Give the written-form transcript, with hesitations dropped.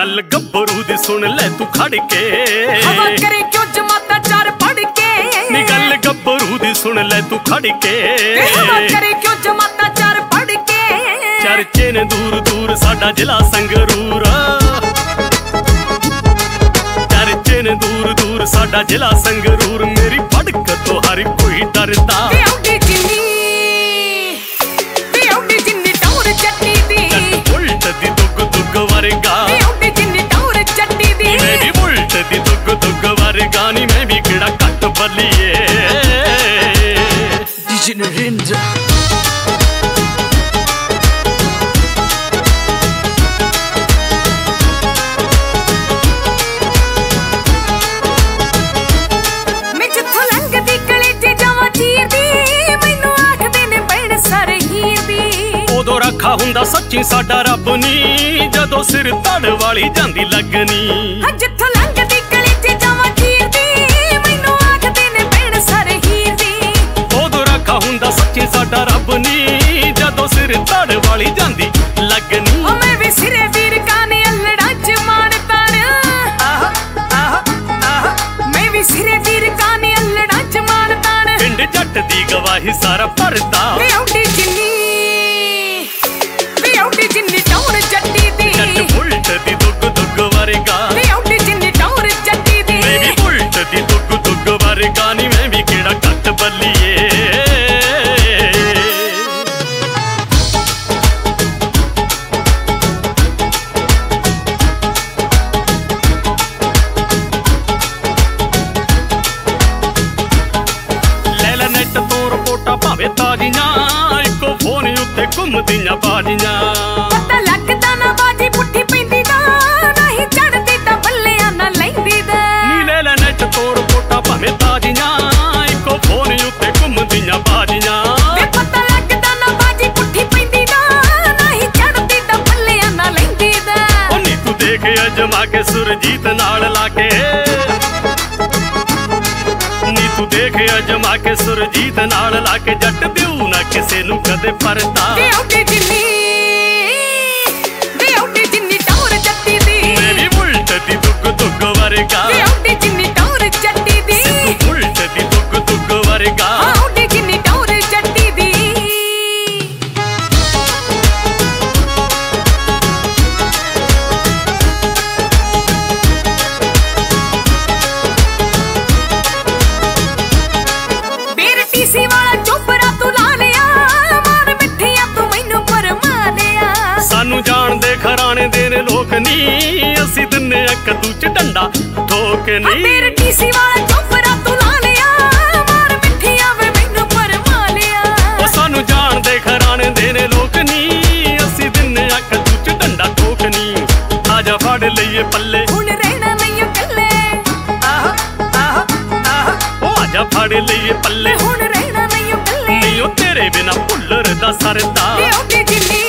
गल गब्बरू दी सुन ले तू खड़ के हवा करे क्यों जमाता चार पढ़ के नी गल गब्बरू दी सुन ले तू खड़ के हवा करे क्यों जमाता चार पढ़ के चर्चे ने दूर दूर साडा जिला संगरूर चर्चे ने दूर दूर साडा जिला संगरूर मेरी फड़क तो हर कोई डरदा उल्ट दी दुग दुग वर्गा मेरी उल्ट दी दुग दुग वर्गा नी मैं भी किड़ा कट बलिए DJ Narinder रखा हुंदा सच्ची साडा रब नी जदों सिर तड़ वाली जांदी लगनी जिथों लंघदी गली च जावां चीरदी मैनूं आखदे ने भैण सारे हीरदी उदों रखा हुंदा सच्ची साडा रब नी जदों सिर तड़ वाली जांदी लगनी ओ मैं भी सिरे वीर काने अल्लड़ा च मान ताण मैं भी सिरे वीर काने अल्लड़ा च मान ताण पिंड जट दी गवाही सारा भरदा जिन्नी टौर जट्टी दी जट उल्ट दी दुग दुग वर्गा जिन्नी टौर जट्टी दी मैं भी उल्ट दी दुग दुग वर्गा नी मैं भी केड़ा कट बलिए ले ले नेट तो रिपोर्टां भावे ताजियां इको फोन उत्ते घुमदियां बाजियां जमा के सुरजीत नाल लाके नी तू देख अजमा के सुरजीत नाल लाके जट दिऊ ना किसे नू कदे परता जिन्नी टौर जट्टी दी मैं भी उल्ट दी दुग दुग वर्गा जिन्नी टौर जट्टी दी उल्ट दी दुग दुग वर्गा जिन्नी टौर जट्टी दी खराने देने लोक नी असी दिने कदू च डंडा ठोक नी तेरे टीसी वाला चोपरा तू ला लिया मार मिठिया वे मैनू परमा लिया ओ सानू जान दे खराने देने लोक नी असी दिने कदू च डंडा ठोक नी आजा फड़ लईए पल्ले हुण रहना नहीं कल्ले ओ आजा फड़ लईए पल्ले हुण रहना नहीं कल्ले नहीं ओ तेरे बिना भुल्लर दा सरदा जिन्नी